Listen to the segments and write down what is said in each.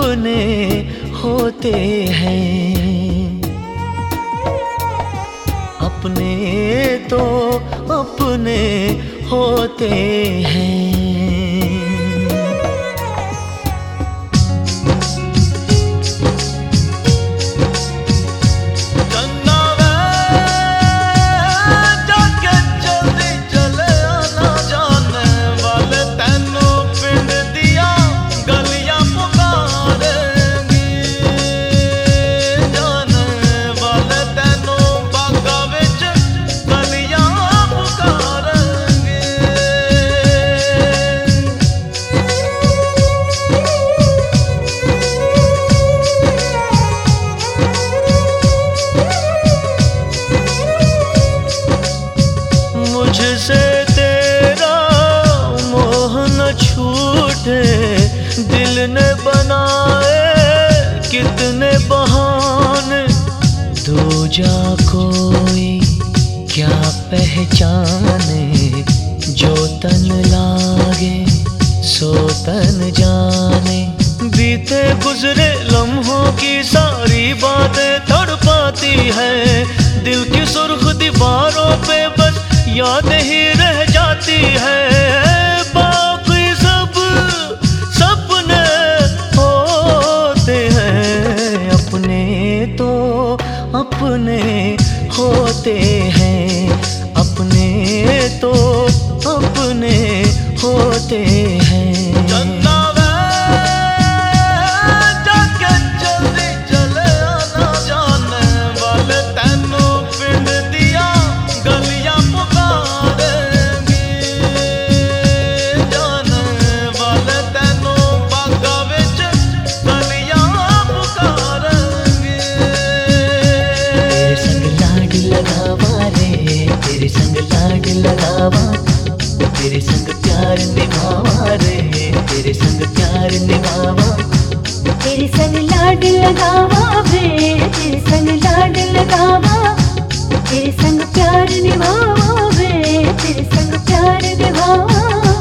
अपने होते हैं, अपने तो अपने होते हैं। मुझसे तेरा मोह न छूटे, दिल ने बनाए कितने बहाने, दूजा कोई क्या पहचाने, जो तन लागे सो तन जाने। बीते गुजरे लम्हों की सारी बातें तड़पाती है, दिल की सुर्ख दीवारों पे बस याद ही रह जाती है। बाकी सब सपने होते हैं, अपने तो अपने होते हैं, अपने तो अपने होते हैं। तेरे संग प्यार निभावा रे, तेरे संग प्यार निभावा, तेरे संग लाड लगावा वे, तेरे संग लाड लगावा, तेरे संग प्यार निभावा वे, तेरे संग प्यार निभावा।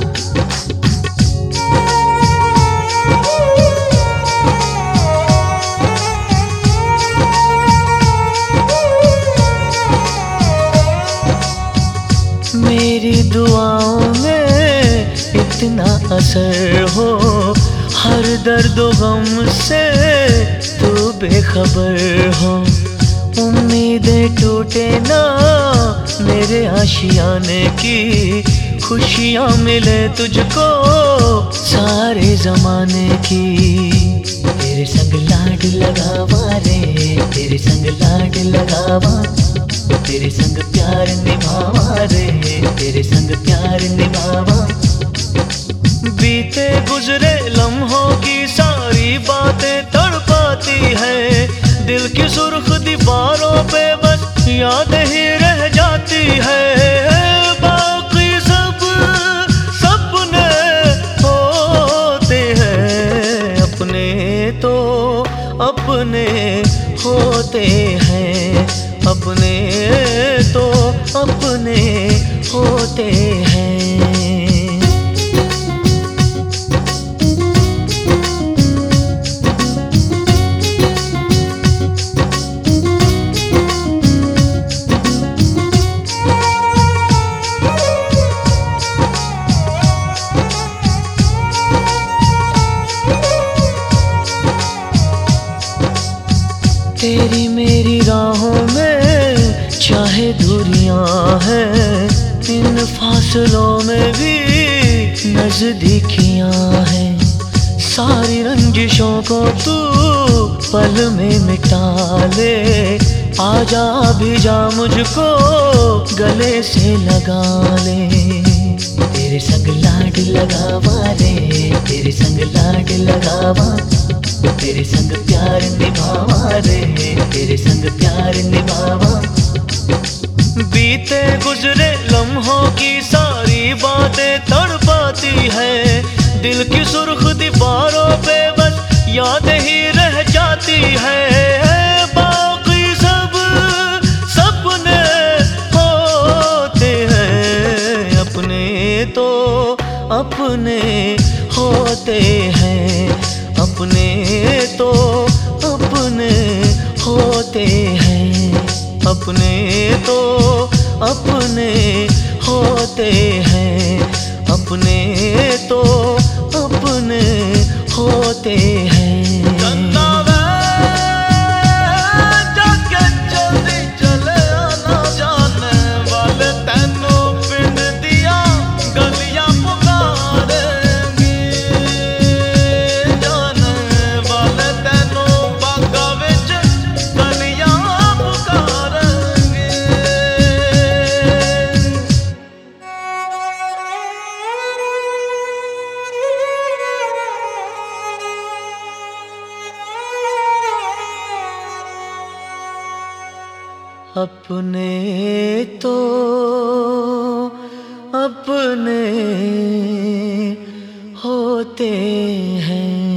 मेरी दुआओं में इतना असर हो, हर दर्द गम से तू बेखबर हो। उम्मीदें टूटे ना मेरे आशियाने की, खुशियाँ मिले तुझको सारे जमाने की। तेरे संग लाड लगावा रे, तेरे संग लाड लगावा, तेरे संग प्यार निभावा रे, तेरे संग प्यार निभावा। बीते गुजरे लम्हों की सारी बातें तड़पाती है, दिल की सुर्ख दीवारों पे बस याद ही रह जाती है। बाकी सब सपने होते हैं, अपने तो अपने होते हैं, अपने तो अपने होते हैं। तेरी मेरी राहों में चाहे दूरियां हैं, इन फासलों में भी नजदीकियां हैं। सारी रंजिशों को तू पल में मिटा ले, आजा भी जा मुझको गले से लगा ले। तेरे संग लाड लगावा रे, तेरे संग लाड लगावा, तेरे संग प्यार निभावा रे, तेरे संग प्यार निभावा। बीते गुजरे लम्हों की सारी बातें तड़पाती है, दिल की सुर्ख दीवारों पे बस याद ही रह जाती है। बाकी सब सपने होते हैं, अपने तो अपने होते हैं, अपने अपने तो अपने होते हैं, अपने तो अपने होते हैं। अपने तो अपने होते हैं।